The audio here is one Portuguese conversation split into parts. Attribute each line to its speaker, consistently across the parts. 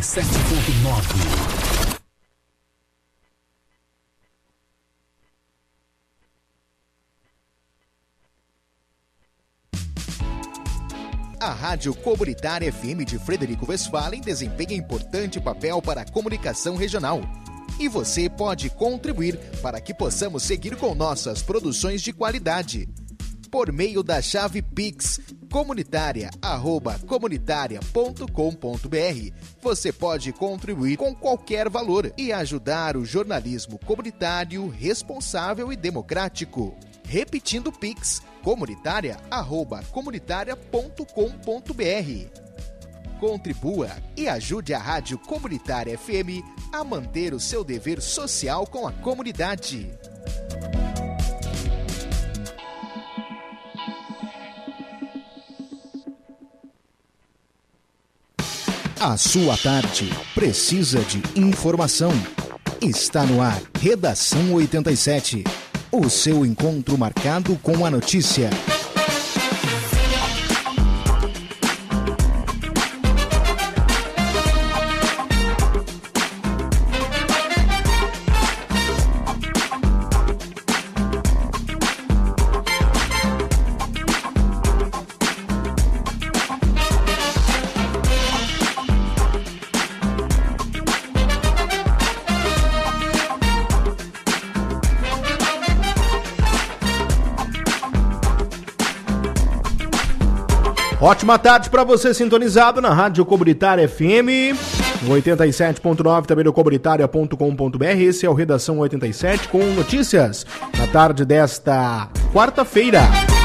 Speaker 1: 97.9.
Speaker 2: A Rádio Comunitária FM de Frederico Westphalen desempenha importante papel para a comunicação regional. E você pode contribuir para que possamos seguir com nossas produções de qualidade. Por meio da chave Pix, comunitaria@comunitaria.com.br, você pode contribuir com qualquer valor e ajudar o jornalismo comunitário responsável e democrático. Repetindo o Pix, comunitaria@comunitaria.com.br. Contribua e ajude a Rádio Comunitária FM a manter o seu dever social com a comunidade. A sua tarde precisa de informação. Está no ar Redação 87. O seu encontro marcado com a notícia.
Speaker 3: Ótima tarde para você sintonizado na Rádio Comunitária FM 87.9, também no comunitaria.com.br. Esse é o Redação 87 com notícias na tarde desta quarta-feira.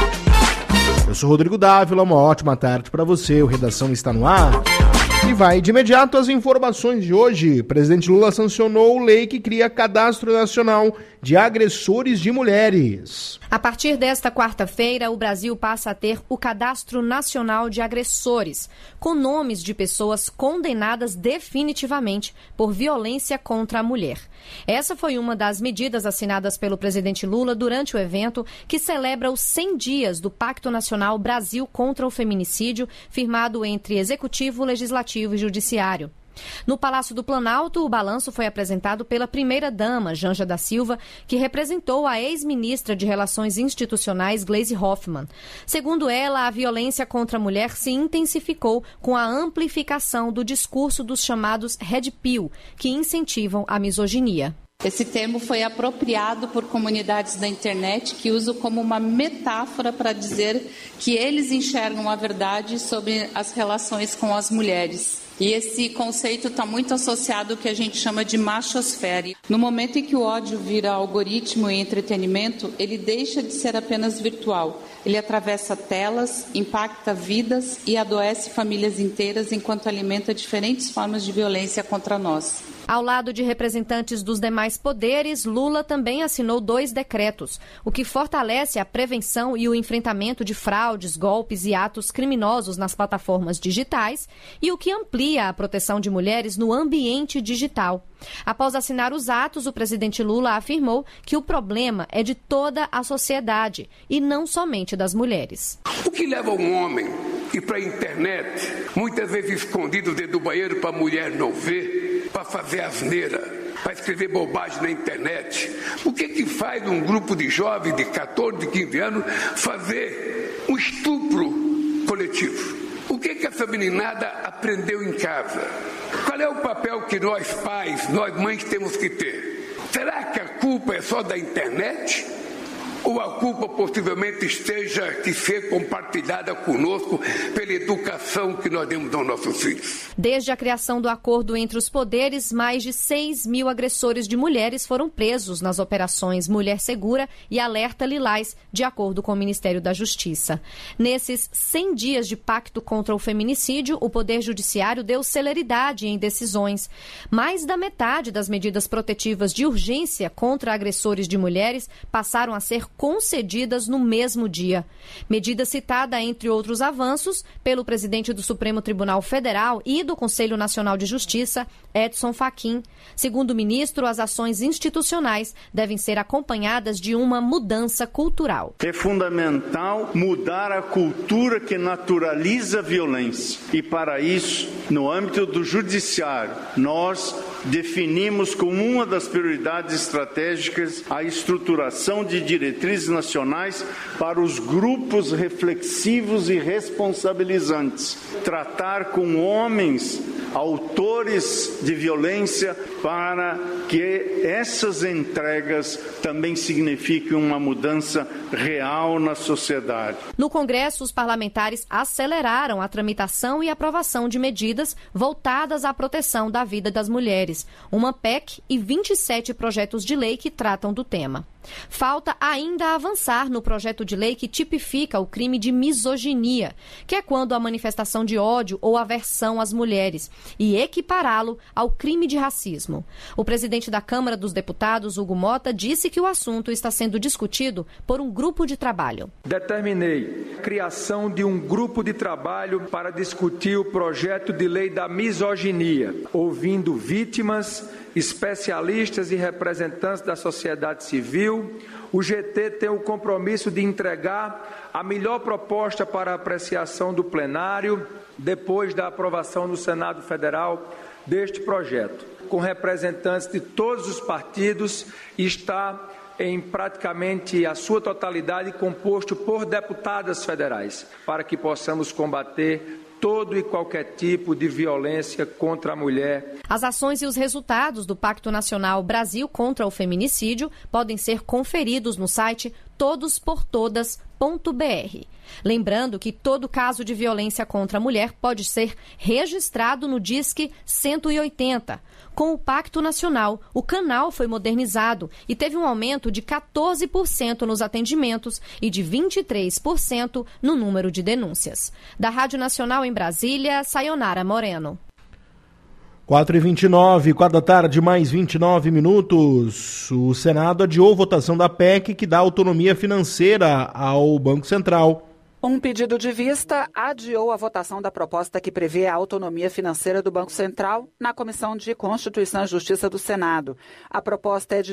Speaker 3: Eu sou Rodrigo Dávila, uma ótima tarde para você. O Redação está no ar. E vai de imediato às informações de hoje. O presidente Lula sancionou lei que cria Cadastro Nacional de Agressores de Mulheres.
Speaker 4: A partir desta quarta-feira, o Brasil passa a ter o Cadastro Nacional de Agressores, com nomes de pessoas condenadas definitivamente por violência contra a mulher. Essa foi uma das medidas assinadas pelo presidente Lula durante o evento que celebra os 100 dias do Pacto Nacional Brasil contra o Feminicídio, firmado entre Executivo, Legislativo e Judiciário. No Palácio do Planalto, o balanço foi apresentado pela primeira-dama, Janja da Silva, que representou a ex-ministra de Relações Institucionais, Gleisi Hoffmann. Segundo ela, a violência contra a mulher se intensificou com a amplificação do discurso dos chamados Red Pill, que incentivam a misoginia.
Speaker 5: Esse termo foi apropriado por comunidades da internet que usam como uma metáfora para dizer que eles enxergam a verdade sobre as relações com as mulheres. E esse conceito está muito associado ao que a gente chama de machosfera. No momento em que o ódio vira algoritmo e entretenimento, ele deixa de ser apenas virtual. Ele atravessa telas, impacta vidas e adoece famílias inteiras enquanto alimenta diferentes formas de violência contra nós.
Speaker 4: Ao lado de representantes dos demais poderes, Lula também assinou 2 decretos, o que fortalece a prevenção e o enfrentamento de fraudes, golpes e atos criminosos nas plataformas digitais e o que amplia a proteção de mulheres no ambiente digital. Após assinar os atos, o presidente Lula afirmou que o problema é de toda a sociedade e não somente das mulheres.
Speaker 6: O que leva um homem ir para a internet, muitas vezes escondido dentro do banheiro para a mulher não ver, para fazer asneira, para escrever bobagem na internet? O que faz um grupo de jovens de 14, de 15 anos fazer um estupro coletivo? O que essa meninada aprendeu em casa? Qual é o papel que nós pais, nós mães temos que ter? Será que a culpa é só da internet? Ou a culpa possivelmente esteja que ser compartilhada conosco pela educação que nós demos aos nossos filhos?
Speaker 4: Desde a criação do acordo entre os poderes, mais de 6 mil agressores de mulheres foram presos nas operações Mulher Segura e Alerta Lilás, de acordo com o Ministério da Justiça. Nesses 100 dias de pacto contra o feminicídio, o Poder Judiciário deu celeridade em decisões. Mais da metade das medidas protetivas de urgência contra agressores de mulheres passaram a ser concedidas no mesmo dia. Medida citada, entre outros avanços, pelo presidente do Supremo Tribunal Federal e do Conselho Nacional de Justiça, Edson Fachin. Segundo o ministro, as ações institucionais devem ser acompanhadas de uma mudança cultural.
Speaker 7: É fundamental mudar a cultura que naturaliza a violência. E, para isso,
Speaker 1: No âmbito do judiciário, nós definimos como uma das prioridades estratégicas a estruturação de diretrizes nacionais para os grupos reflexivos e responsabilizantes. Tratar com homens autores de violência para que essas entregas também signifiquem uma mudança real na sociedade.
Speaker 4: No Congresso, os parlamentares aceleraram a tramitação e aprovação de medidas voltadas à proteção da vida das mulheres, uma PEC e 27 projetos de lei que tratam do tema. Falta ainda avançar no projeto de lei que tipifica o crime de misoginia, que é quando a manifestação de ódio ou aversão às mulheres, e equipará-lo ao crime de racismo. O presidente da Câmara dos Deputados, Hugo Mota, disse que o assunto está sendo discutido por um grupo de trabalho.
Speaker 7: Determinei a criação de um grupo de trabalho para discutir o projeto de lei da misoginia, ouvindo vítimas, especialistas e representantes da sociedade civil. O GT tem o compromisso de entregar a melhor proposta para apreciação do plenário depois da aprovação no Senado Federal deste projeto, com representantes de todos os partidos, e está em praticamente a sua totalidade composto por deputadas federais, para que possamos combater todo e qualquer tipo de violência contra a mulher.
Speaker 4: As ações e os resultados do Pacto Nacional Brasil contra o Feminicídio podem ser conferidos no site todosportodas.br. Lembrando que todo caso de violência contra a mulher pode ser registrado no Disque 180. Com o Pacto Nacional, o canal foi modernizado e teve um aumento de 14% nos atendimentos e de 23% no número de denúncias. Da Rádio Nacional em Brasília, Sayonara Moreno.
Speaker 3: 4h29, 4h, mais 29 minutos. O Senado adiou a votação da PEC que dá autonomia financeira ao Banco Central.
Speaker 8: Um pedido de vista adiou a votação da proposta que prevê a autonomia financeira do Banco Central na Comissão de Constituição e Justiça do Senado. A proposta é de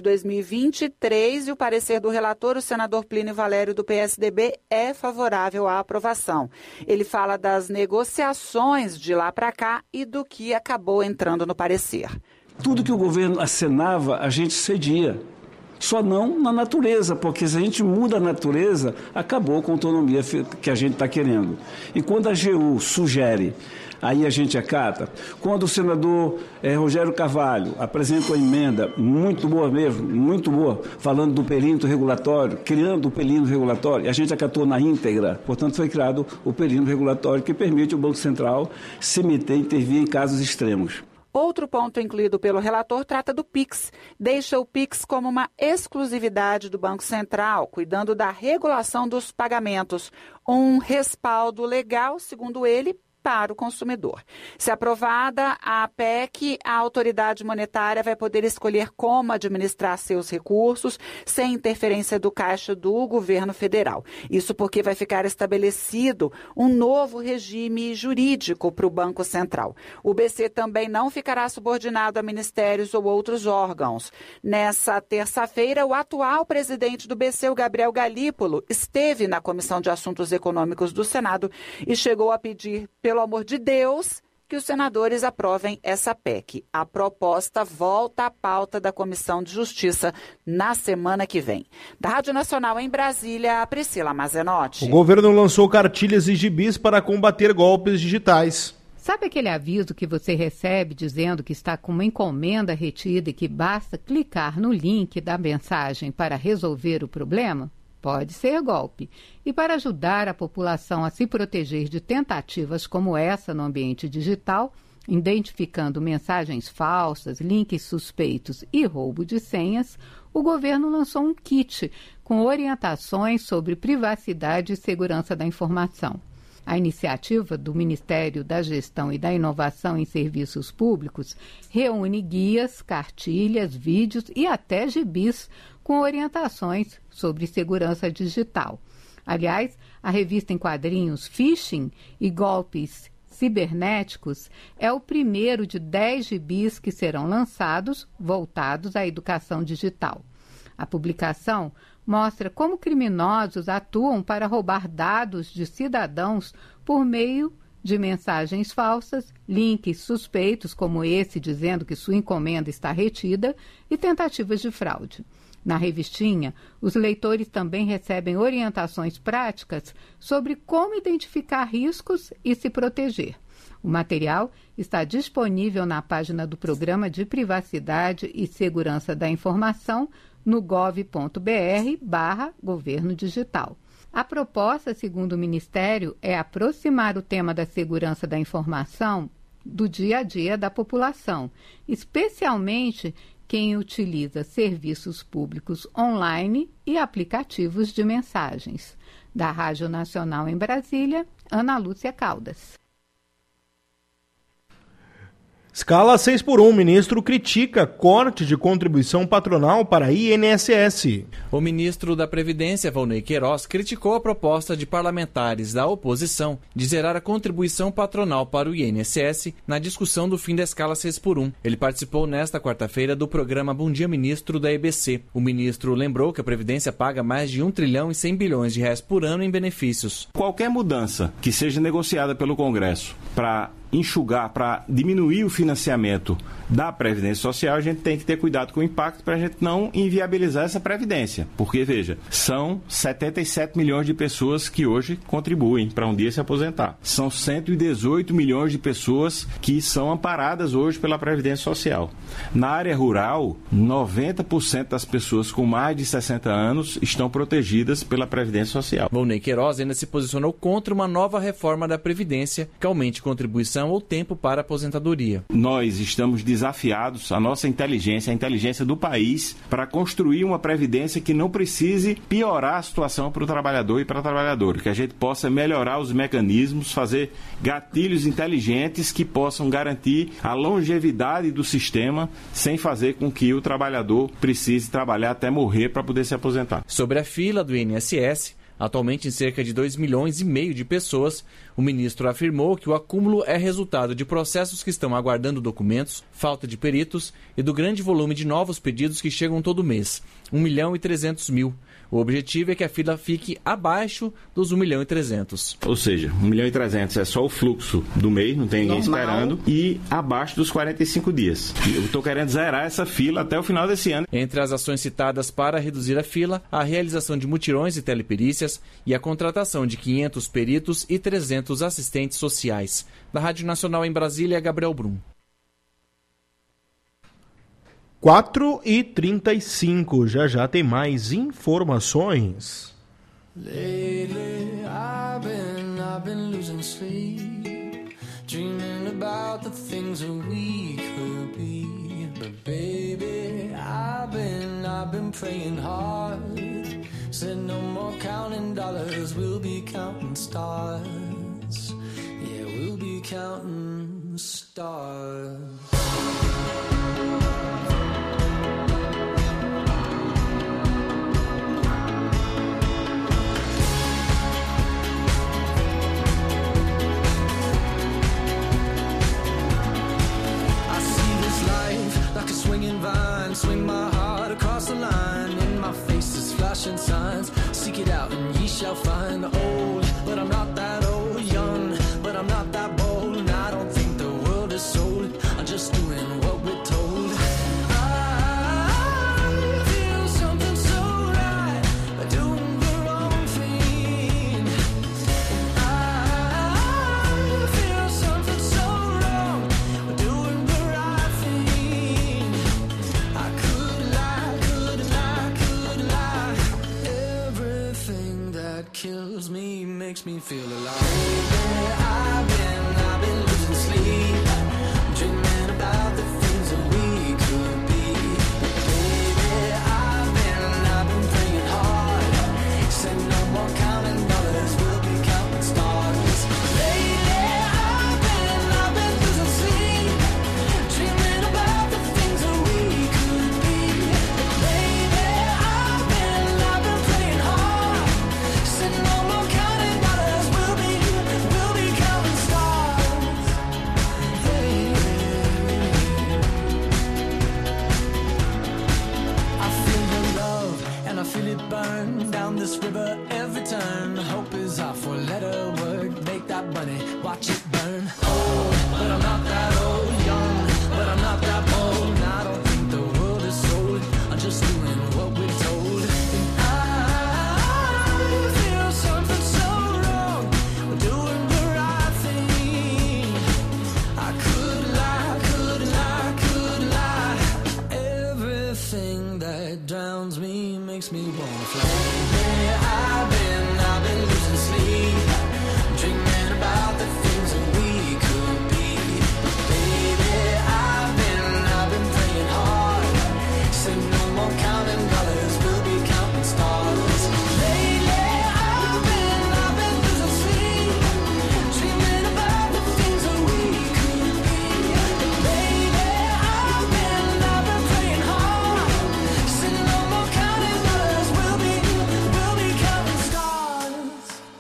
Speaker 8: 2023 e o parecer do relator, o senador Plínio Valério, do PSDB, é favorável à aprovação. Ele fala das negociações de lá para cá e do que acabou entrando no parecer.
Speaker 9: Tudo que o governo acenava, a gente cedia. Só não na natureza, porque se a gente muda a natureza, acabou com a autonomia que a gente está querendo. E quando a AGU sugere, aí a gente acata. Quando o senador Rogério Carvalho apresenta uma emenda muito boa mesmo, muito boa, falando do perímetro regulatório, criando o perímetro regulatório, a gente acatou na íntegra. Portanto, foi criado o perímetro regulatório que permite o Banco Central se meter e intervir em casos extremos.
Speaker 8: Outro ponto incluído pelo relator trata do PIX. Deixa o PIX como uma exclusividade do Banco Central, cuidando da regulação dos pagamentos. Um respaldo legal, segundo ele, para o consumidor. Se aprovada a PEC, a autoridade monetária vai poder escolher como administrar seus recursos sem interferência do caixa do governo federal. Isso porque vai ficar estabelecido um novo regime jurídico para o Banco Central. O BC também não ficará subordinado a ministérios ou outros órgãos. Nessa terça-feira, o atual presidente do BC, o Gabriel Galípolo, esteve na Comissão de Assuntos Econômicos do Senado e chegou a pedir, pelo amor de Deus, que os senadores aprovem essa PEC. A proposta volta à pauta da Comissão de Justiça na semana que vem. Da Rádio Nacional em Brasília, Priscila Mazenotti.
Speaker 3: O governo lançou cartilhas e gibis para combater golpes digitais.
Speaker 10: Sabe aquele aviso que você recebe dizendo que está com uma encomenda retida e que basta clicar no link da mensagem para resolver o problema? Pode ser golpe. E para ajudar a população a se proteger de tentativas como essa no ambiente digital, identificando mensagens falsas, links suspeitos e roubo de senhas, o governo lançou um kit com orientações sobre privacidade e segurança da informação. A iniciativa do Ministério da Gestão e da Inovação em Serviços Públicos reúne guias, cartilhas, vídeos e até gibis com orientações sobre segurança digital. Aliás, a revista em quadrinhos Phishing e Golpes Cibernéticos é o primeiro de 10 gibis que serão lançados voltados à educação digital. A publicação mostra como criminosos atuam para roubar dados de cidadãos por meio de mensagens falsas, links suspeitos como esse dizendo que sua encomenda está retida e tentativas de fraude. Na revistinha, os leitores também recebem orientações práticas sobre como identificar riscos e se proteger. O material está disponível na página do Programa de Privacidade e Segurança da Informação no gov.br/governo digital. A proposta, segundo o Ministério, é aproximar o tema da segurança da informação do dia a dia da população, especialmente quem utiliza serviços públicos online e aplicativos de mensagens. Da Rádio Nacional em Brasília, Ana Lúcia Caldas.
Speaker 3: Escala 6x1, ministro critica corte de contribuição patronal para INSS.
Speaker 11: O ministro da Previdência, Volney Queiroz, criticou a proposta de parlamentares da oposição de zerar a contribuição patronal para o INSS na discussão do fim da escala 6x1. Ele participou nesta quarta-feira do programa Bom Dia Ministro da EBC. O ministro lembrou que a Previdência paga mais de 1 trilhão e 100 bilhões de reais por ano em benefícios.
Speaker 12: Qualquer mudança que seja negociada pelo Congresso para enxugar, para diminuir o financiamento da Previdência Social, a gente tem que ter cuidado com o impacto para a gente não inviabilizar essa Previdência. Porque, veja, são 77 milhões de pessoas que hoje contribuem para um dia se aposentar. São 118 milhões de pessoas que são amparadas hoje pela Previdência Social. Na área rural, 90% das pessoas com mais de 60 anos estão protegidas pela Previdência Social.
Speaker 11: Volney Queiroz ainda se posicionou contra uma nova reforma da Previdência que aumente contribuição ou tempo para aposentadoria.
Speaker 12: Nós estamos desafiados, a nossa inteligência, a inteligência do país, para construir uma previdência que não precise piorar a situação para o trabalhador e para a trabalhadora, que a gente possa melhorar os mecanismos, fazer gatilhos inteligentes que possam garantir a longevidade do sistema sem fazer com que o trabalhador precise trabalhar até morrer para poder se aposentar.
Speaker 11: Sobre a fila do INSS, atualmente em cerca de 2,5 milhões de pessoas, o ministro afirmou que o acúmulo é resultado de processos que estão aguardando documentos, falta de peritos e do grande volume de novos pedidos que chegam todo mês, 1.300.000. O objetivo é que a fila fique abaixo dos 1.300.000.
Speaker 12: Ou seja, 1.300.000 é só o fluxo do mês, não tem ninguém esperando, e abaixo dos 45 dias. Eu estou querendo zerar essa fila até o final desse ano.
Speaker 11: Entre as ações citadas para reduzir a fila, a realização de mutirões e teleperícias e a contratação de 500 peritos e 300 assistentes sociais. Da Rádio Nacional em Brasília, Gabriel Brum.
Speaker 3: 4h35, já tem mais informações.
Speaker 13: Lately, I've been losing sleep, dreaming about the things that we could be. But baby, I've been praying hard. Said no more counting dollars, we'll be counting stars. Yeah, we'll be counting stars. Like a swinging vine, swing my heart across the line. In my face is flashing signs. Seek it out and ye shall find. Old, but I'm not that old. Young, but I'm not that bold. And I don't think the world is sold. I'm just doing what we're told. I feel something so right, doing the wrong thing. I feel something so wrong, doing the right thing. I could lie. Everything that kills me makes me feel alive. I've been losing sleep, dreaming about the things that we could be. Baby, I've been praying hard. Said no more counting dollars, we'll be counting stars. Lately, I've been losing sleep, dreaming about the things that we could be. Baby, I've been praying hard. Said no more counting dollars, we'll be counting stars. Hey. I feel your love and I feel it burn down this river every turn. Hope is our four-letter word. Make that that money, watch it burn. Old, but I'm not that old. Young, but I'm not that bold. And I don't think the world is sold. I'm just doing what we're told. And I feel something so wrong. We're doing the right thing. I could lie, could lie, could lie. Everything that drowns me makes me wanna fly. Yeah, I've been losing sleep, dreaming about the things that we could be. Baby, I've been praying hard. Say no more counting dollars, we'll be counting stars. Lately, I've been losing sleep, dreaming about the things that we could be. Baby, I've been praying hard. Say no more counting dollars, we'll be counting stars.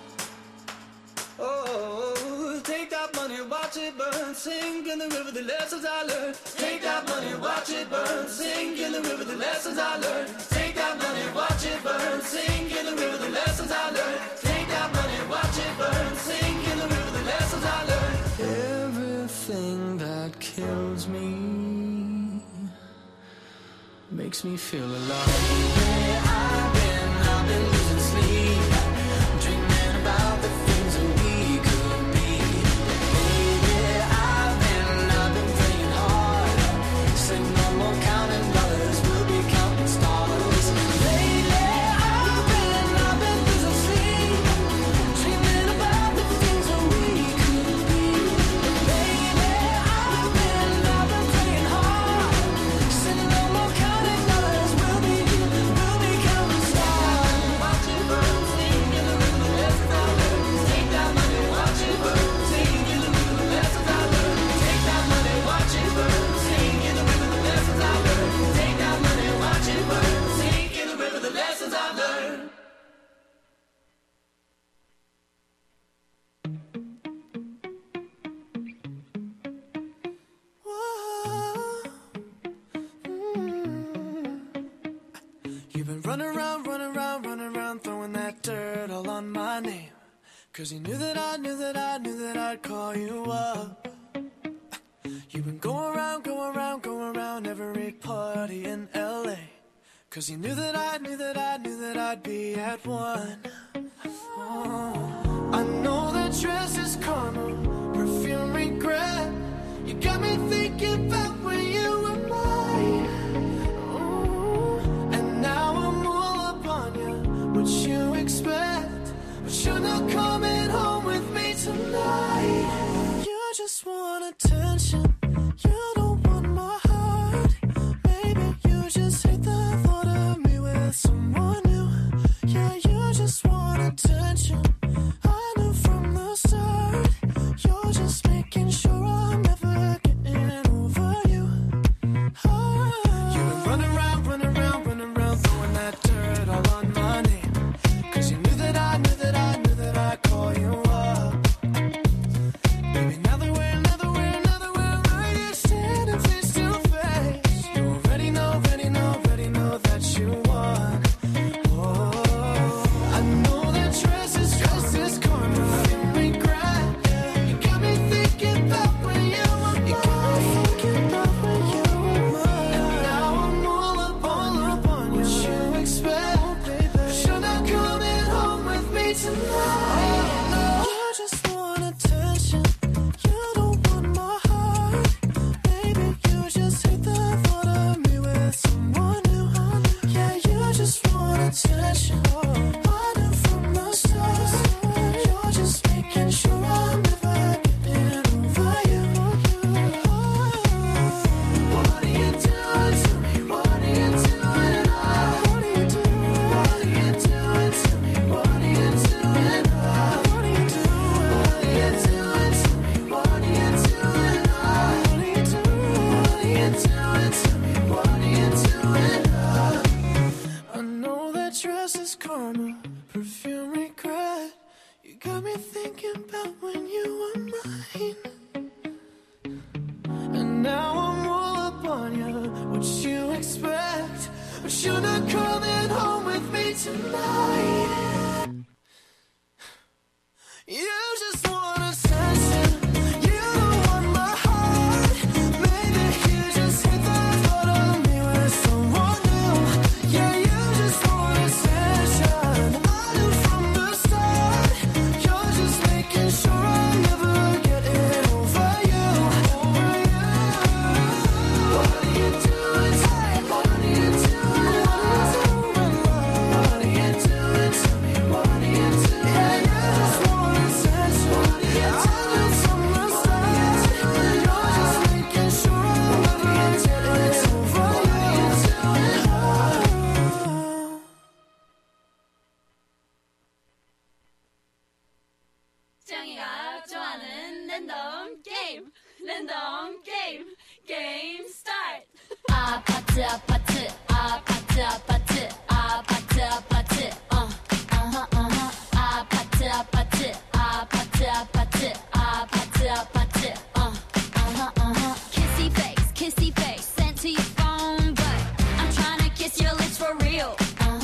Speaker 13: Oh, take that money, watch it burn, sink in the river, the lessons I learned. Take that money, watch it burn, sink in the river, the lessons I learned. Take that money, watch it burn, sink in the river, the lessons I learned. Take that money, watch it burn, sink in the river, the lessons I learned. Everything that kills me makes me feel alive. Yeah, I've been losing sleep, dreaming about the things that we could be. Baby, I've been praying hard. Say no more counting dollars, we'll be counting stars. Lately, I've been losing sleep, dreaming about the things that we could be. Baby, I've been praying hard. Say no more counting dollars, we'll be counting stars. Watch it burn, sing in the river, the lessons I learned. Take that money, watch it burn, sing in the river, the lessons I learned. Take that money, watch it burn, sing in the river, the lessons I learned. Take that money, watch it burn, sing in the river, the lessons I learned. You've been running around, throwing that dirt all on my name. 'Cause you knew that I'd call you up. You've been going around every party in LA. 'Cause you knew that I'd be at one. Oh, I know that dress is karma, perfume regret. You got me thinking about when you were mine. And now I'm all up on you, what you expect. But you're not coming home with me tonight. You just want attention, you don't want my heart. Maybe you just hate the thought of me with someone new. Yeah, you just want attention, I knew from the start. You're just making sure I'm never getting over you. You've been running around, throwing that dirt all on my name. 'Cause you knew that I'd call you up. Baby, now that we're right here standing face to face, you already know that you won. Oh, I know that dress is karma, regret. You got me thinking about when you were mine. And now I'm all up on what you expect. But you're not coming home with me tonight. You just want attention, you don't want my heart. Maybe you just hate the thought of me with someone new. Yeah, you just want attention, I knew from the start. You're just making sure I'm never getting over you. What are you doing to me? What are you doing? What are you doing? What are you doing to me? What are you doing? What are you doing? What are you doing to me? What are you doing? What are you doing? What are you doing to me? What are you doing? I know that dress is karma, perfume regret. You got me thinking about when you were mine. And now I'm all up on you, what you expect. But you're not coming home with me tonight. You just want
Speaker 14: 짱이가 좋아하는 랜덤 게임 랜덤 게임 게임 스타트 아파트 아파트 아파트 아파트 아파트 아파트 아파트 아파트 아파트 아파트 아파트 아파트 kissy face sent to your phone but I'm trying to kiss your lips for real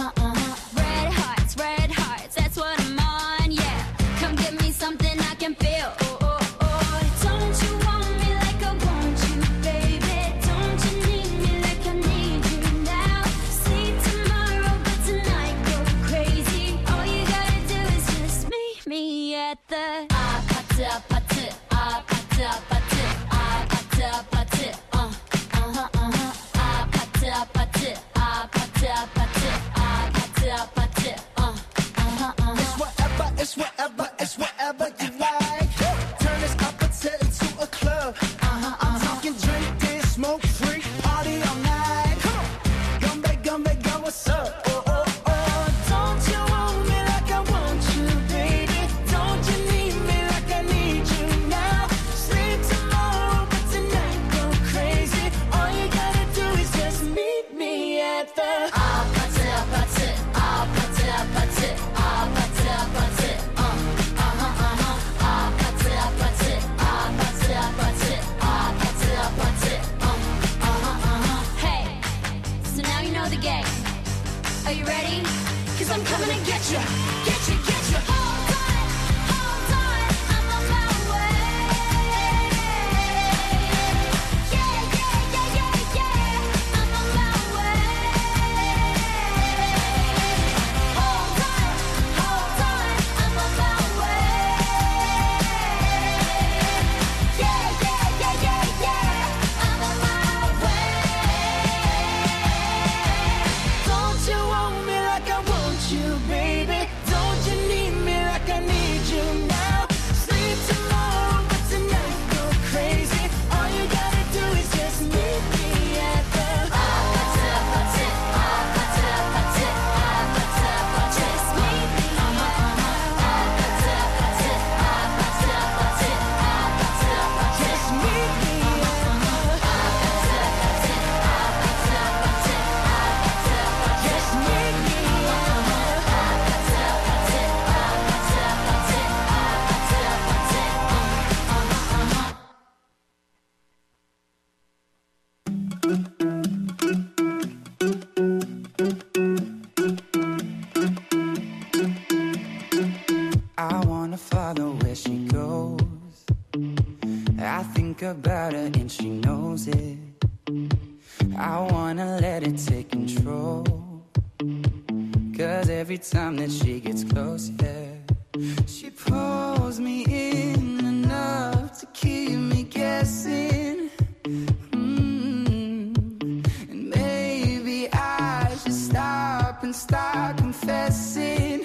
Speaker 14: red hearts that's what I'm on yeah come give me something I can feel don't you want me like I want you baby don't you need me like I need you now see tomorrow but tonight go crazy all you gotta do is just meet me at the 아파트 아파트 아파트 아파트 아파트 아파트 아파트 아파트 아파트 아파트 아파트 아파트
Speaker 13: It's whatever you like. Turn this opposite into a club. I'm talking drink this, smoke free, party all night. Come back, go, what's up? Don't you want me like I want you, baby? Don't you need me like I need you now? Sleep tomorrow, but tonight go crazy. All you gotta do is just meet me at the 아파트 아파트 아파트 아파트 아파트 아파트
Speaker 14: Hey, so now you know the game. Are you ready? 'Cause I'm coming to get you. Get you. Hold on, I'm on my way. Yeah, I'm on my way. Hold on, I'm on my way. Yeah, I'm on my way.
Speaker 13: Don't you want me like I want you, baby? Don't you need me like I need you now? Sleep tomorrow, but tonight go crazy. All you gotta do is just meet me at the
Speaker 14: 아파트 아파트 아파트 아파트 아파트 아파트 just meet me 아파트 아파트 아파트 아파트 아파트 아파트
Speaker 13: just meet me
Speaker 14: 아파트 아파트 아파트 아파트 아파트
Speaker 13: just meet me
Speaker 15: I wanna follow where she goes. I think about her and she knows it. I wanna let it take control. 'Cause every time that she gets close, yeah, she pulls me in enough to keep me guessing. And maybe I should stop and start confessing.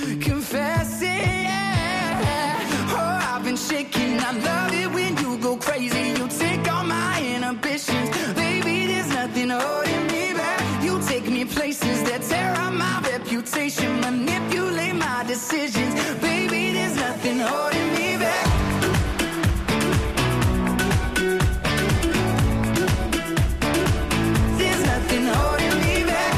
Speaker 15: Yeah. Oh, I've been shaking. I love it when you go crazy. You take all my inhibitions. Baby, there's nothing holding me back. You take me places that tear up my reputation. Manipulate my decisions. Baby, there's nothing holding me back. There's nothing holding me back.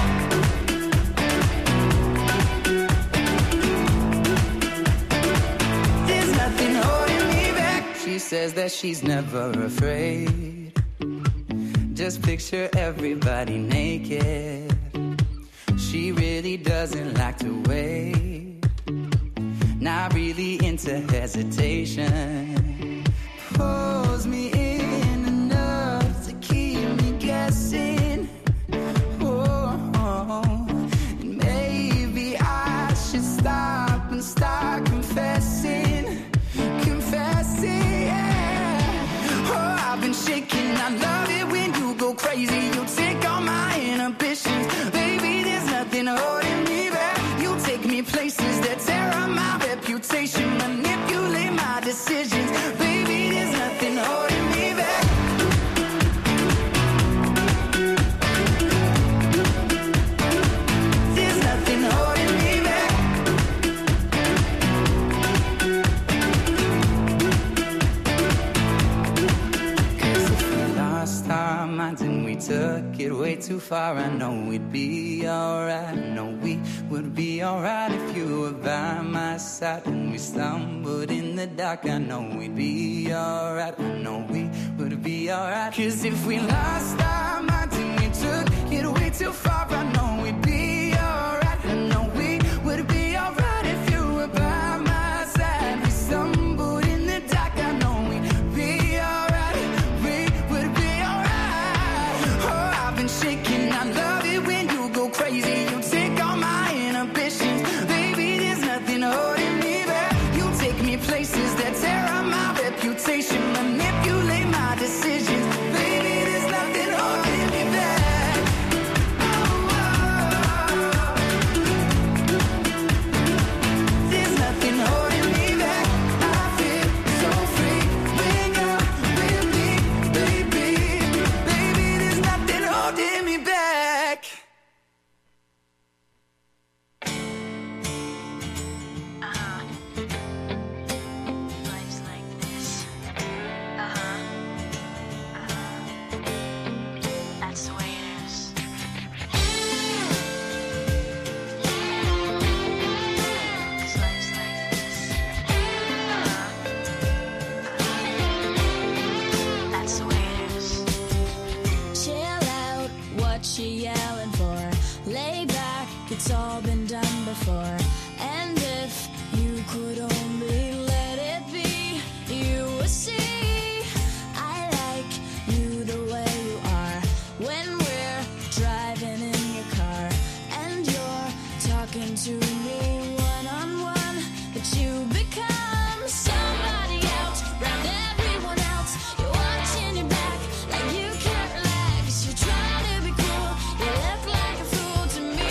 Speaker 15: There's nothing holding me back. She says that she's never afraid. Just picture everybody naked. She really doesn't like to wait. Not really into hesitation. Pulls me in enough to keep me guessing. And maybe I should stop and start confessing. Yeah. Oh, I've been shaking. I love it when you go crazy. You take all my inhibitions. Baby, there's nothing holding me back. You take me places that tear up my reputation. Manipulate my decisions. Baby, there's nothing holding me back. There's nothing holding me back. too far. I know we'd be alright. I know we would be alright if you were by my side. When we stumbled in the dark, I know we'd be alright. I know we would be alright. 'Cause if we lost our minds and we took it way too far, I know we'd be alright. I know we would be alright if you were by my side. We stumbled in the dark, I know we'd be alright. We would be alright. Oh, I've been shaking, I love it when you go crazy. You take all my inhibitions, baby, there's nothing holding me back. You take me places that tear up my reputation, manipulate my decisions, baby, there's nothing holding me back. There's nothing holding me back. I feel so free when you're with me, baby. Baby, there's nothing holding me back.
Speaker 14: Life's like this. That's the way it is. Cause life's like this. That's the way it is.
Speaker 16: Chill out, what you yelling for? Lay back, it's all been done before. And if you could only let it be, you would see I like you the way you are. When we're driving in your car and you're talking to me one-on-one, but you become somebody else, round everyone else. You're watching your back like you can't relax. You're trying to be cool, you look like a fool to me.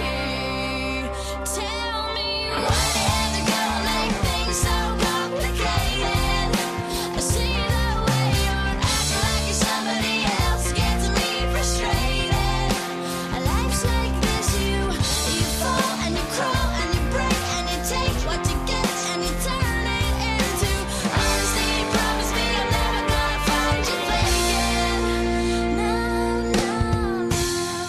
Speaker 16: Tell me what is it gonna make things so complicated? I see the way you're acting like you're somebody else, gets me frustrated. Life's like this, you fall and you crawl and you break and you take what you get and you turn it into honesty. Promise me I'm never gonna find you faking. No, no, no.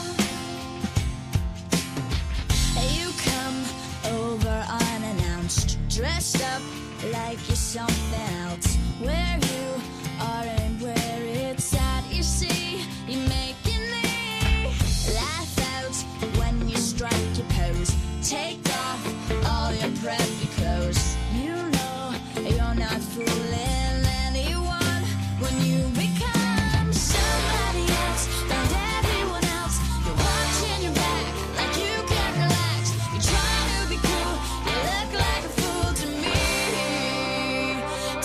Speaker 16: You come over unannounced, dressed up like you're something else. Where you are and where it's at, you see, you're making me laugh out when you strike your pose. Take off all your preppy clothes. You know you're not fooling anyone when you become somebody else, and everyone else. You're watching your back like you can't relax. You're trying to be cool, you look like a fool to me.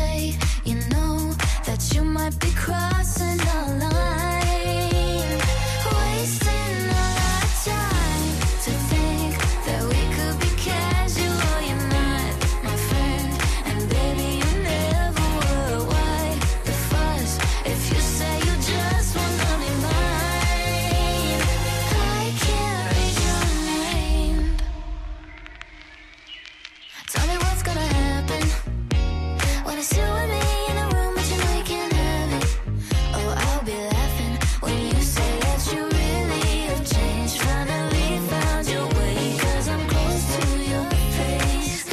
Speaker 16: say you know that you might be crossing the line, wasting all our time to think that we could be casual. You're not my friend, and baby you never were. Why the fuss if you say you just wanna be mine? I can't read your mind. Tell me what's gonna happen when it's you and me in a room, but you know you can't have it. Oh, I'll be laughing when you say that you really have changed. Finally found your way, 'cause I'm close to your face.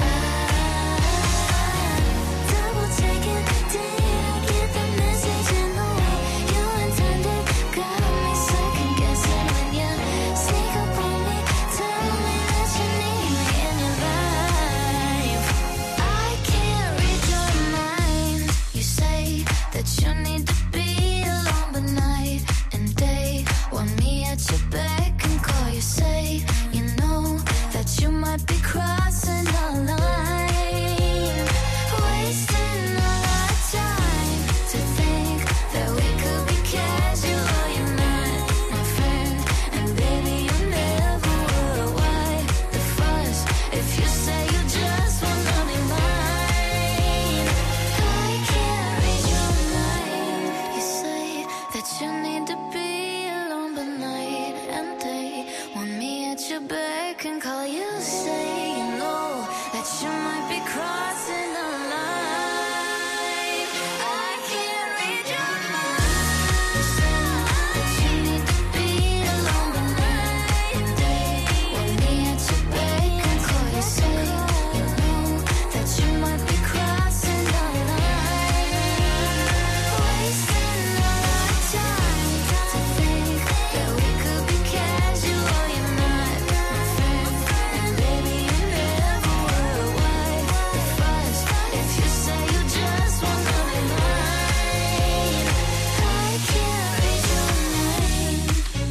Speaker 16: Double checking, did I get the message in the way you intended? Got me second guessing when you sneak up on me. Tell me that you need me in your life. I can't read your mind. You say that you need to be alone, but night and day want me at your beck and call. You say you know that you might be crossing the line, wasting all our time to think that we could be casual. You're not my friend, and baby you never were. Why the fuss if you say you just wanna be mine? I can't read your mind. You say that you need to be alone, but night and day want me at your beck and call. You say you know that you might be crossing the line. I can't read your mind. You say that you need to be alone, but night and day want me at your beck and call. You say you know that you might be crossing the line, wasting all our time to think that we could be casual. You're not my friend, and baby you never were. Why the fuss if you say you just wanna be mine? I can't read your mind.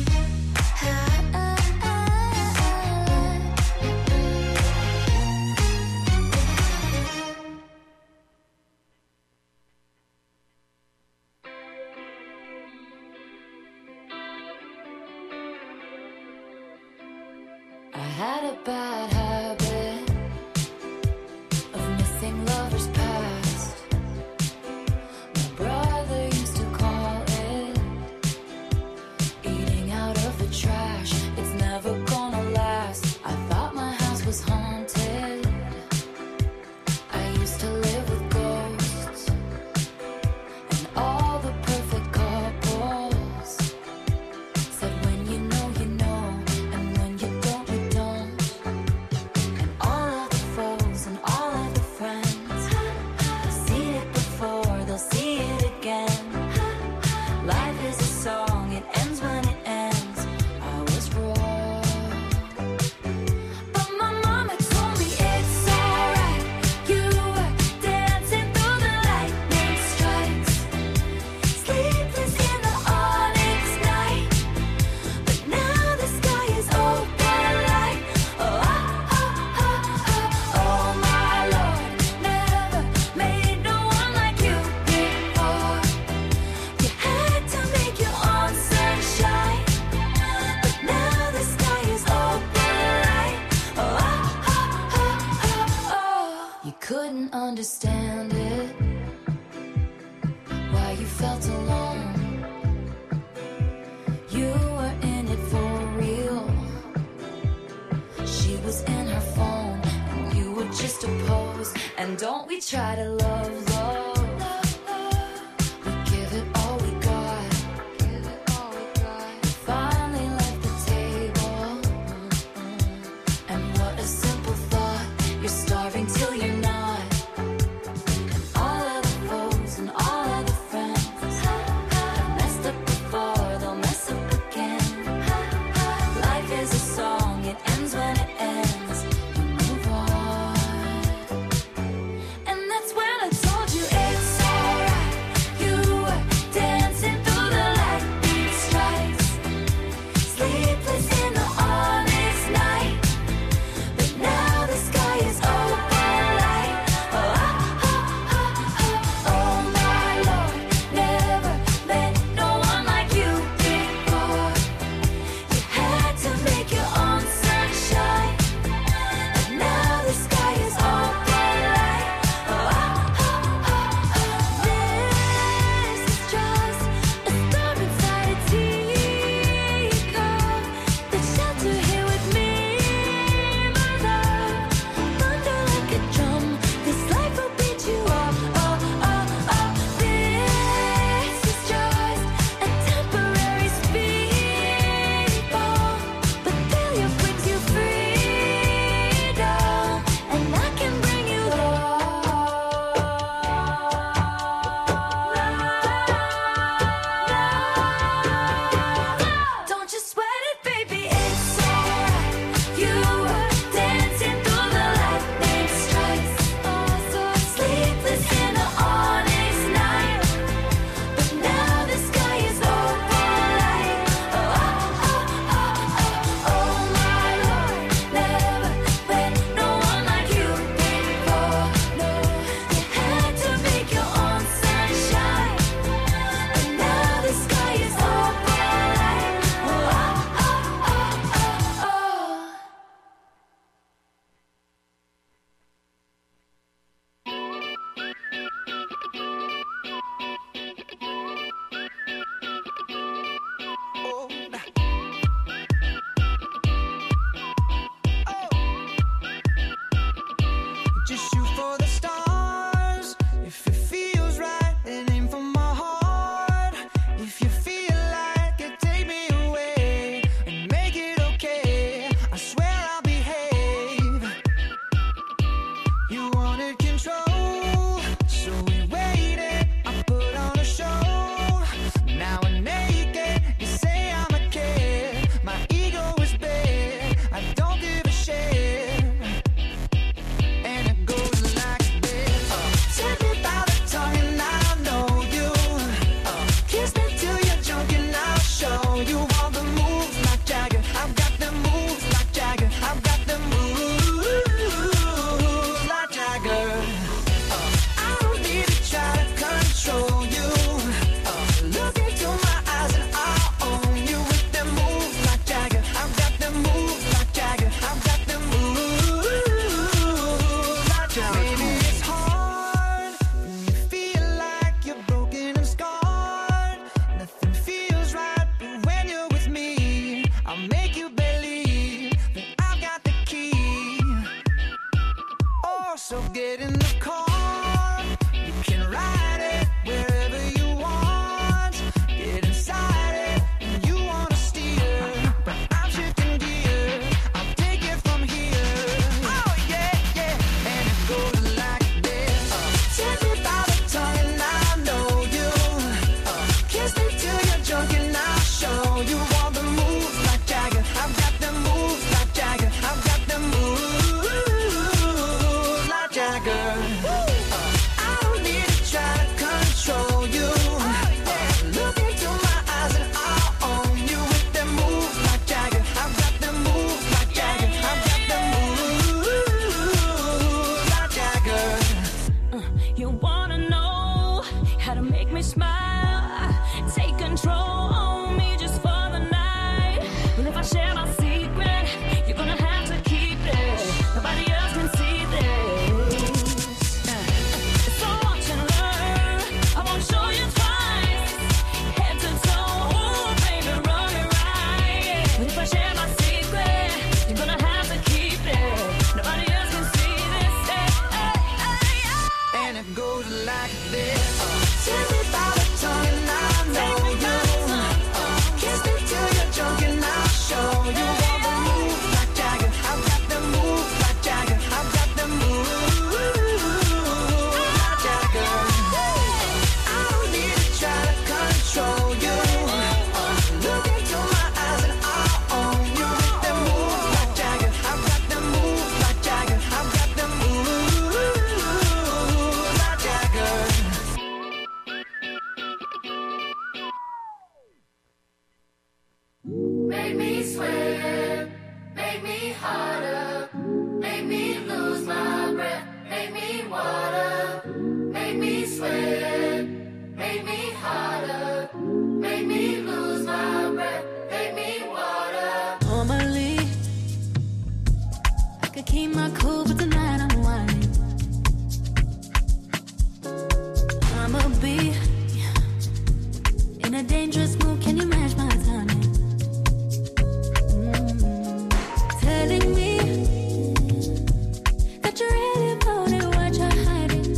Speaker 16: I had a bad habit of missing lovers past. My brother used to call it eating out of the trash. It's never gonna last. I thought my house was haunted. I used to live with ghosts and all the perfect couples said when you know, and when you don't, you don't. And all of the foes and all of the friends have seen it before, they'll see it again. Life is a song, it ends when it ends. I was wrong, but my mama told me it's alright. You were dancing through the lightning strikes, sleepless in the onyx night. But now the sky is open like, oh, oh, oh, oh, oh, oh my Lord. Never made no one like you before. You had to make your own sunshine, but now the sky is open like, oh, oh, oh, oh, oh, oh. You couldn't understand it, why you felt alone. You were in it for real. She was in her phone, and you were just a pose. And don't we try to love, love. We give it all we got. Finally left the table. And what a simple thought. You're starving till you're not. And all of the foes and all of the friends have messed up before, they'll mess up again. Life is a song, it ends when it ends. You move on. And that's when I told you how to make me smile. Take control on me just for the night. But if I share my secret, you're gonna have to keep it. Nobody else can see this. So watch and learn. I won't show you twice. Head to toe, ooh, baby, run it right. But if I share my secret, you're gonna have to keep it. Nobody else can see this.
Speaker 15: And it goes like this. Tell me about the time I know you. Kiss me till you're drunk and I'll show you all the moves like Jagger. I've got the moves like Jagger. I've got the moves like Jagger. I don't need to try to control you. Look into my eyes and I'll own you with the moves like Jagger. I've got the moves like Jagger. I've got the moves like Jagger.
Speaker 13: Make me sweat, make me harder, make me lose my breath, make me water, make me sweat, make me harder, make me lose my breath, make me water.
Speaker 16: Normally, I could keep my cool, but tonight I'm whining. I'ma be in a dangerous mood. Can you match my timing? Telling me that you're really about it, what you're hiding.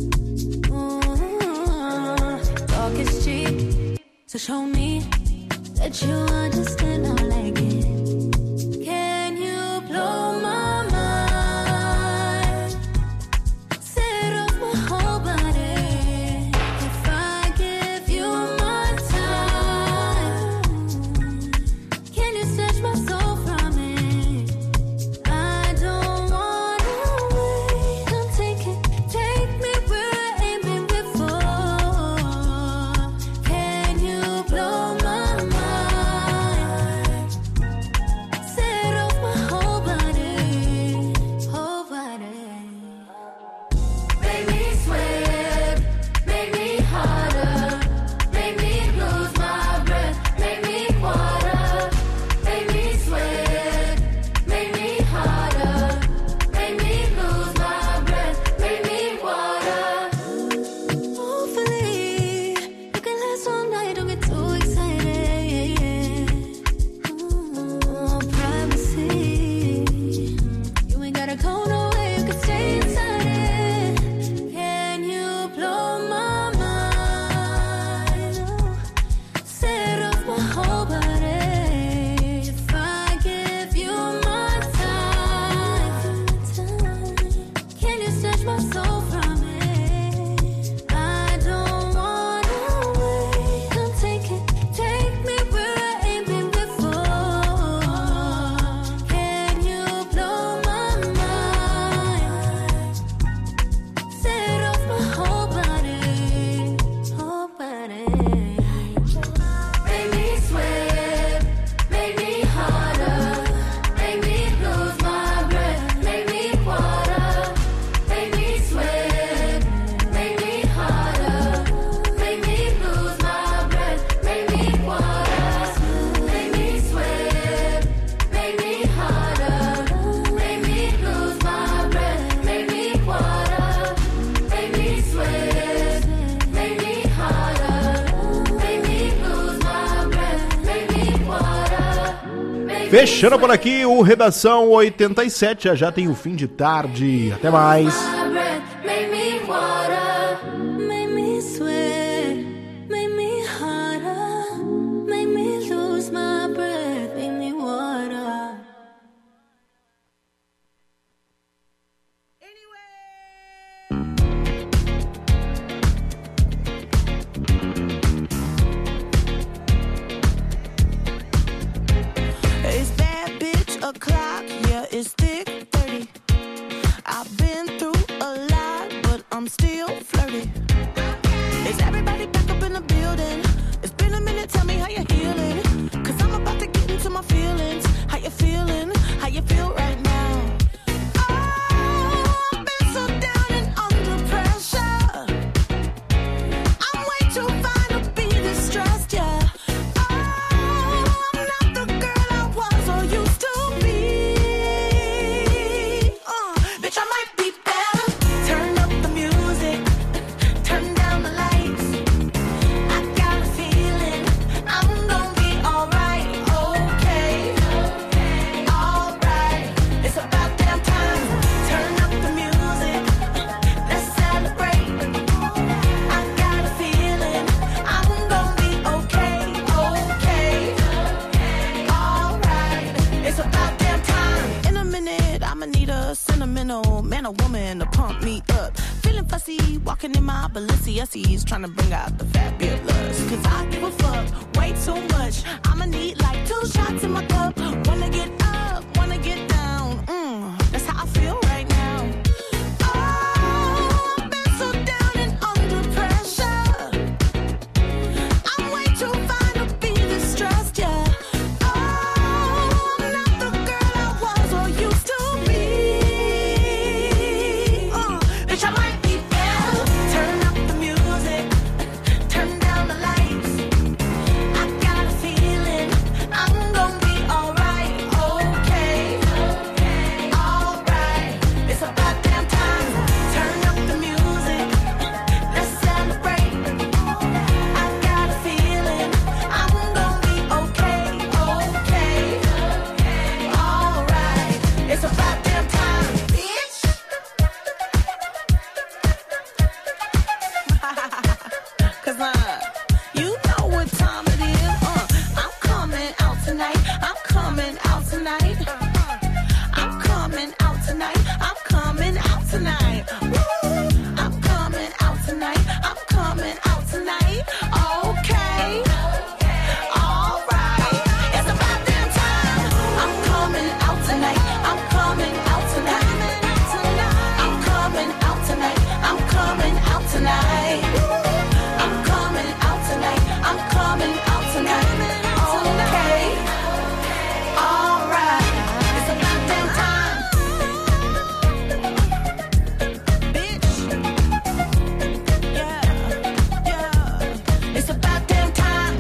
Speaker 16: Talk is cheap, so show me that you understand. I like it. Can you blow my mind? Set off my whole body. If I give you my time, can you snatch my soul from it? I don't wanna wait. Come take me where I ain't been before. Can you blow my mind? Set off my whole body, whole body.
Speaker 13: Make me sweat, make me harder, make me lose my breath, make me water, make me sweat, make me harder, make me lose my breath, make me water.
Speaker 16: Hopefully, you can last all night. Don't get too excited. Privacy. You ain't gotta go nowhere. You can stay inside it. Can you blow my mind? Set off my whole body. If I give you my time, can you snatch my soul from it? I don't wanna wait. Come take me where I ain't been before. Can you blow my mind? Set off my whole body, whole body.
Speaker 13: Make me sweat, make me harder, make me lose my breath, make me water, make me sweat, make me harder, make me lose my breath, make me water, make me sweat, make me harder, make me lose my breath, make me water, make me sweat, make me harder, make me lose my breath, make me water.
Speaker 3: Fechando por aqui o Redação 87, já tem o fim de tarde. Até mais.
Speaker 13: My breath, make me water.
Speaker 16: Make me sweat, make me harder, make me lose my breath, make me water.
Speaker 17: It's bad bitch o'clock, yeah, it's thick 30. I've been through a lot, but I'm still flirty. Is everybody back up in the building? It's been a minute, tell me how you're healing. Cause I'm about to get into my feelings. How you feeling? How you feel right now? Oh, I've been so down and under pressure. I'm woman to pump me up. Feeling fussy, walking in my Balenciennes, trying to bring out the fabulous. Cause I give a fuck way too much. I'ma need like 2 shots in my cup. Wanna get up, wanna get down. That's how I feel right now. Oh, I've been so down and under pressure. I'm way too fine to be distressed, yeah. Oh, I'm not the girl I was or used to be. Bitch, I might be down. Turn up the music, turn down the lights. I got a feeling I'm gonna be alright, okay, alright. It's about damn time. Turn up the music, let's celebrate. I got a feeling I'm gonna be okay, alright. It's about damn time, bitch. Cause you know what time it is. I'm coming out tonight. I'm coming out tonight. I'm coming out tonight. I'm coming out tonight. Woo! I'm coming out tonight. I'm coming out tonight. Okay. Alright. It's about damn time. I'm coming out tonight. I'm coming out tonight. I'm coming out tonight. I'm coming out tonight. I'm coming out tonight. I'm coming out tonight. Okay. Alright. It's about damn time. Bitch. Yeah. Yeah. It's about damn time.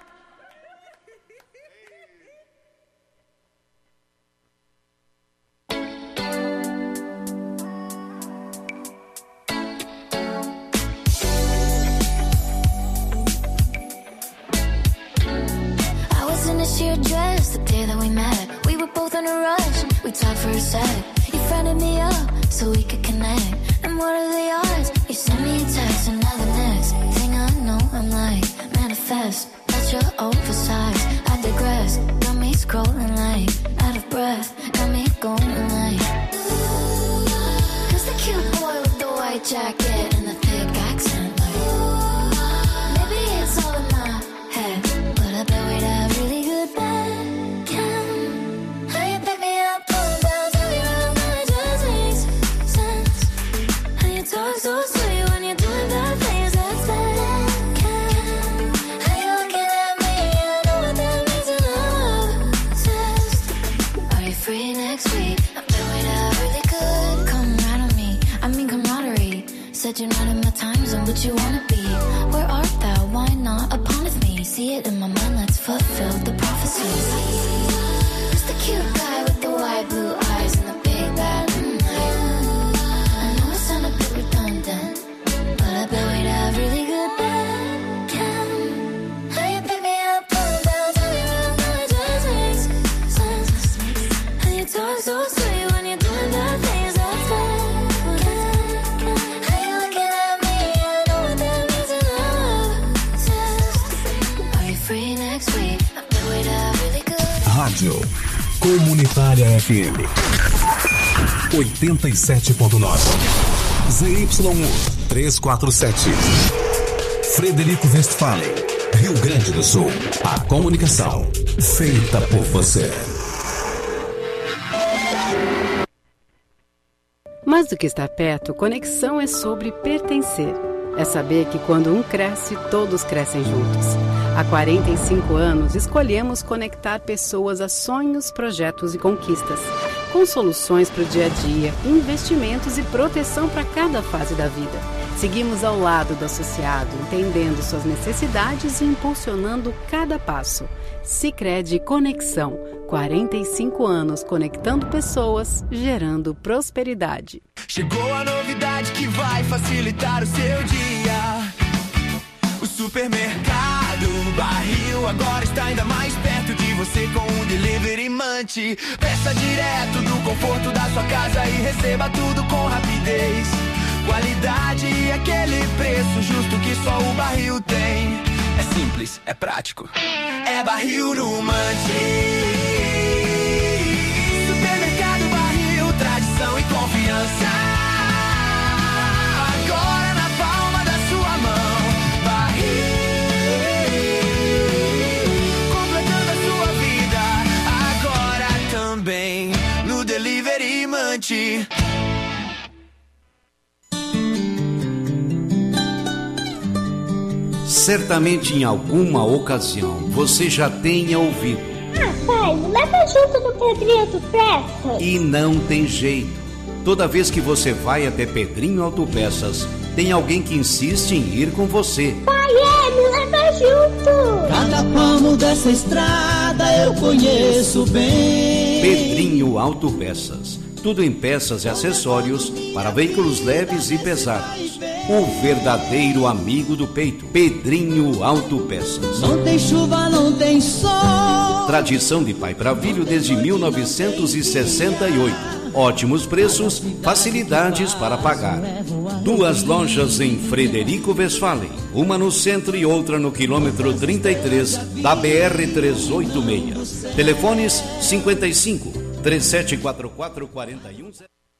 Speaker 16: I was in a sheer dress the day that we met. We were both in a rush. We talked for a sec. You friended me up so we could connect. And what are the odds? You sent me a text and now the next thing I know, I'm like, manifest. That you're oversized. I digress. Got me scrolling like out of breath. Got me going like. Who's the cute boy with the white jacket and the thick accent? Like, maybe it's all in my head, but I bet we'd have really good backhand. How you pick me up, pull down, tell me around, that just makes sense. How you talk so sweet when you're doing bad things, that's backhand. How you looking at me, I know what that means, and I'm obsessed. Are you free next week? I bet we'd have really good camaraderie. I mean camaraderie. Said you're not in my time zone, but you wanna be. Where art thou? Why not upon of me? See it in my mind, let's fulfill the prophecies. Who's the cute guy with the wide blue eyes and the big bad night? I know it sound a bit redundant, but I bet we'd have really good backhand. How you pick me up, pull down, tell me around, that just makes sense. How you talk so sweet when you're doing bad things, that's backhand. How you looking at me, I know what that means, and I'm obsessed. Are you free next week? I bet we'd have really good.
Speaker 18: Rádio Comunitária FM 87.9 ZYU 347 Frederico Westphalen, Rio Grande do Sul. A comunicação feita por você.
Speaker 19: Mais do que estar perto, conexão é sobre pertencer. É saber que quando um cresce, todos crescem juntos. Há 45 anos, escolhemos conectar pessoas a sonhos, projetos e conquistas, com soluções para o dia a dia, investimentos e proteção para cada fase da vida. Seguimos ao lado do associado, entendendo suas necessidades e impulsionando cada passo. Sicredi Conexão, 45 anos conectando pessoas, gerando prosperidade.
Speaker 13: Chegou a novidade que vai facilitar o seu dia. O supermercado Barril agora está ainda mais perto de você com um delivery Munch. Peça direto do conforto da sua casa e receba tudo com rapidez. Qualidade e aquele preço justo que só o Barril tem. É simples, é prático. É Barril no Munch. Supermercado Barril, tradição e confiança.
Speaker 20: Certamente em alguma ocasião você já tenha ouvido.
Speaker 21: Pai, leva junto do Pedrinho Autopeças.
Speaker 20: E não tem jeito. Toda vez que você vai até Pedrinho Autopeças, tem alguém que insiste em ir com você.
Speaker 21: Pai, me leva junto.
Speaker 22: Cada palmo dessa estrada eu conheço bem.
Speaker 20: Pedrinho Autopeças. Tudo em peças e acessórios para veículos leves e pesados. O verdadeiro amigo do peito. Pedrinho Autopeças.
Speaker 22: Não tem chuva, não tem sol.
Speaker 20: Tradição de pai para filho desde 1968. Ótimos preços, facilidades para pagar. 2 lojas em Frederico Westphalen. Uma no centro e outra no quilômetro 33 da BR-386. Telefones 55 3744 41.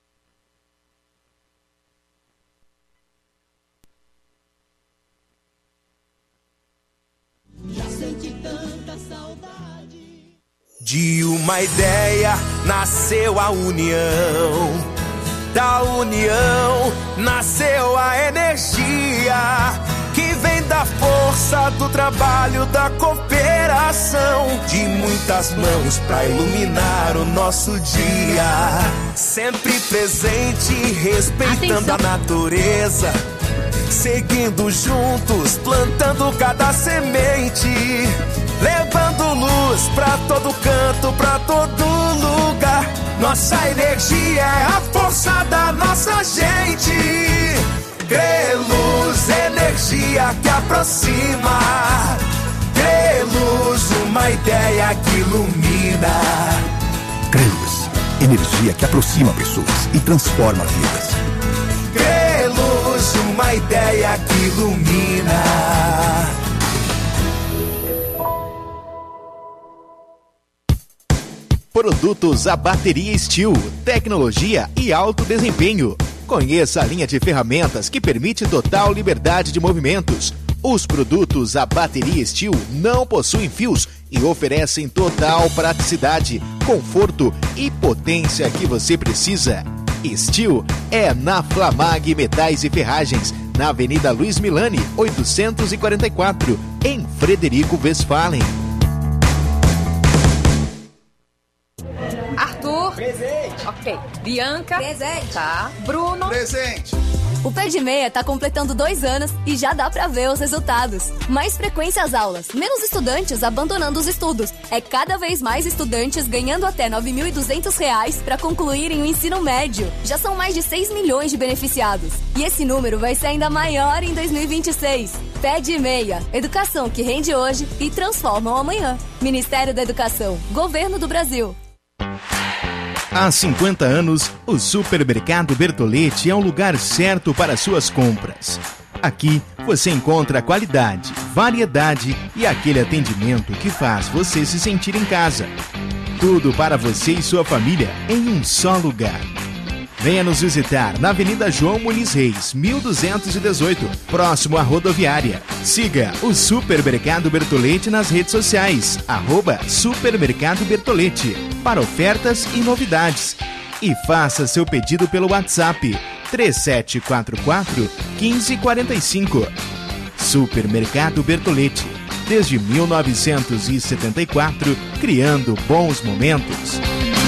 Speaker 22: Já senti tanta saudade.
Speaker 23: De uma ideia nasceu a união. Da união nasceu a energia que vem da força do trabalho, da cooperação, de muitas mãos pra iluminar o nosso dia. Sempre presente, respeitando a natureza, seguindo juntos, plantando cada semente, levando luz pra todo canto, pra todo lugar. Nossa energia é a força da nossa gente. Creluz, energia que aproxima. Creluz, uma ideia que ilumina.
Speaker 24: Creluz, energia que aproxima pessoas e transforma vidas.
Speaker 23: Creluz, uma ideia que ilumina.
Speaker 2: Produtos a bateria Steel, tecnologia e alto desempenho. Conheça a linha de ferramentas que permite total liberdade de movimentos. Os produtos a bateria Steel não possuem fios e oferecem total praticidade, conforto e potência que você precisa. Steel é na Flamag Metais e Ferragens, na Avenida Luiz Milani, 844, em Frederico Westphalen.
Speaker 25: Arthur. Presente. Ok. Bianca. Presente. Tá. Bruno.
Speaker 26: Presente.
Speaker 27: O Pé de Meia tá completando 2 anos e já dá pra ver os resultados. Mais frequência às aulas, menos estudantes abandonando os estudos. É cada vez mais estudantes ganhando até R$ 9.200 para concluírem o ensino médio. Já são mais de 6 milhões de beneficiados. E esse número vai ser ainda maior em 2026. Pé de Meia, educação que rende hoje e transforma o amanhã. Ministério da Educação, Governo do Brasil.
Speaker 2: Há 50 anos, o Supermercado Bertolletti é o lugar certo para suas compras. Aqui você encontra qualidade, variedade e aquele atendimento que faz você se sentir em casa. Tudo para você e sua família em um só lugar. Venha nos visitar na Avenida João Muniz Reis, 1218, próximo à rodoviária. Siga o Supermercado Bertolletti nas redes sociais, @Supermercado Bertolletti, para ofertas e novidades. E faça seu pedido pelo WhatsApp 3744 1545. Supermercado Bertolletti, desde 1974, criando bons momentos.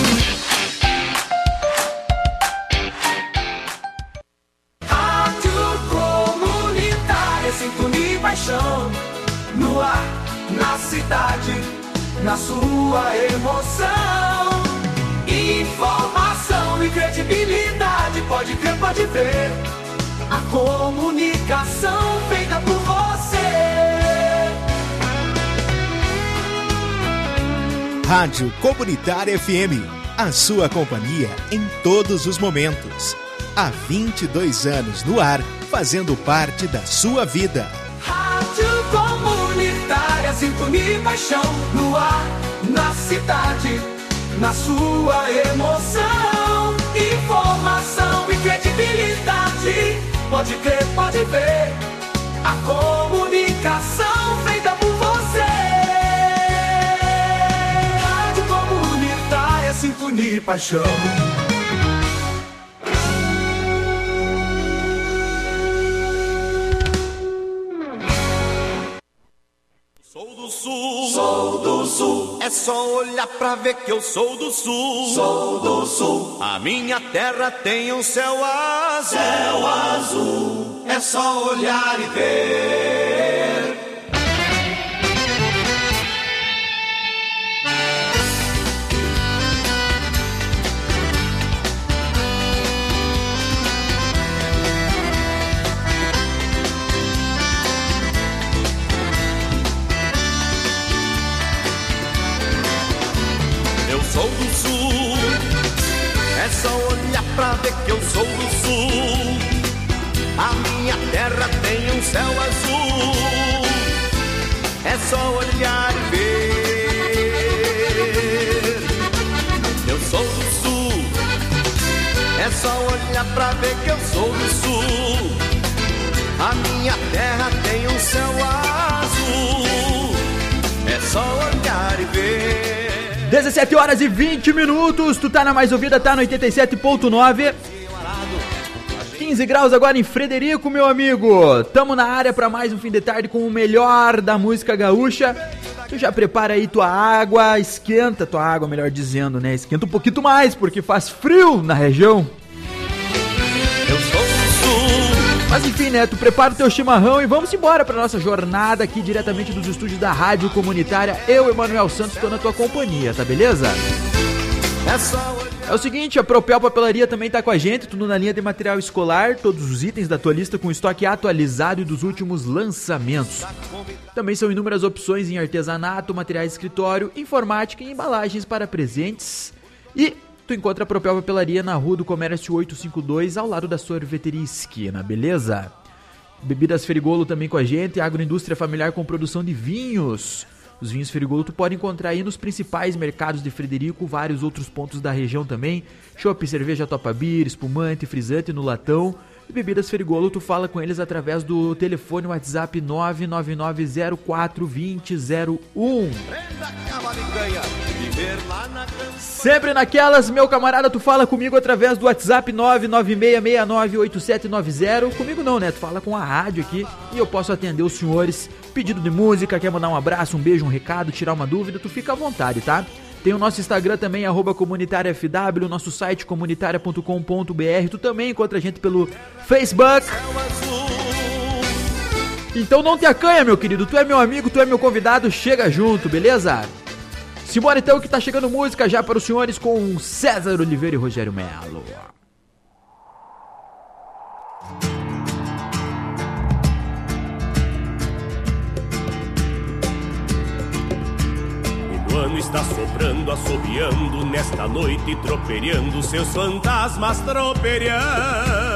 Speaker 23: No ar, na cidade, na sua emoção. Informação e credibilidade, pode crer, pode ver. A comunicação feita por você.
Speaker 2: Rádio Comunitária FM, a sua companhia em todos os momentos. Há 22 anos no ar, fazendo parte da sua vida.
Speaker 23: Rádio Comunitária, sintonia e paixão. No ar, na cidade, na sua emoção. Informação e credibilidade, pode crer, pode ver. A comunicação feita por você. Rádio Comunitária, sintonia e paixão. Sul. Sou do Sul. É só olhar pra ver que eu sou do Sul. Sou do Sul. A minha terra tem um céu azul. Céu azul. É só olhar e ver. Sou do Sul, é só olhar pra ver que eu sou do Sul. A minha terra tem um céu azul. É só olhar e ver. Eu sou do Sul, é só olhar pra ver que eu sou do Sul. A minha terra tem um céu azul. É só olhar e ver.
Speaker 1: 17 horas e 20 minutos, tu tá na mais ouvida, tá no 87.9. 15 graus agora em Frederico, meu amigo. Tamo na área pra mais um fim de tarde com o melhor da música gaúcha. Tu já prepara aí tua água, esquenta tua água, melhor dizendo, né? Esquenta um pouquinho mais, porque faz frio na região.
Speaker 23: Eu sou do Sul.
Speaker 1: Mas enfim, né, tu prepara o teu chimarrão e vamos embora pra nossa jornada aqui diretamente dos estúdios da Rádio Comunitária. Eu, Emanuel Santos, tô na tua companhia, tá beleza? É o seguinte, a Propel Papelaria também tá com a gente, tudo na linha de material escolar, todos os itens da tua lista com estoque atualizado e dos últimos lançamentos. Também são inúmeras opções em artesanato, materiais de escritório, informática e embalagens para presentes. E tu encontra a Propel Papelaria na Rua do Comércio 852, ao lado da Sorveteria Esquina, beleza? Bebidas Ferigolo também com a gente, agroindústria familiar com produção de vinhos. Os vinhos Ferigolo tu pode encontrar aí nos principais mercados de Frederico, vários outros pontos da região também. Chopp, cerveja Topa Beer, espumante, frisante no latão. E Bebidas Ferigolo, tu fala com eles através do telefone WhatsApp 999042001. Sempre naquelas, meu camarada, tu fala comigo através do WhatsApp 996698790. Comigo não, né? Tu fala com a rádio aqui e eu posso atender os senhores. Pedido de música, quer mandar um abraço, um beijo, um recado, tirar uma dúvida, tu fica à vontade, tá? Tem o nosso Instagram também, @comunitáriafw, nosso site comunitaria.com.br. Tu também encontra a gente pelo Facebook. Então não te acanha, meu querido. Tu é meu amigo, tu é meu convidado, chega junto, beleza? Simbora então que tá chegando música já para os senhores com César Oliveira e Rogério Melo.
Speaker 23: O ano está soprando, assobiando nesta noite, tropeando seus fantasmas tropeando.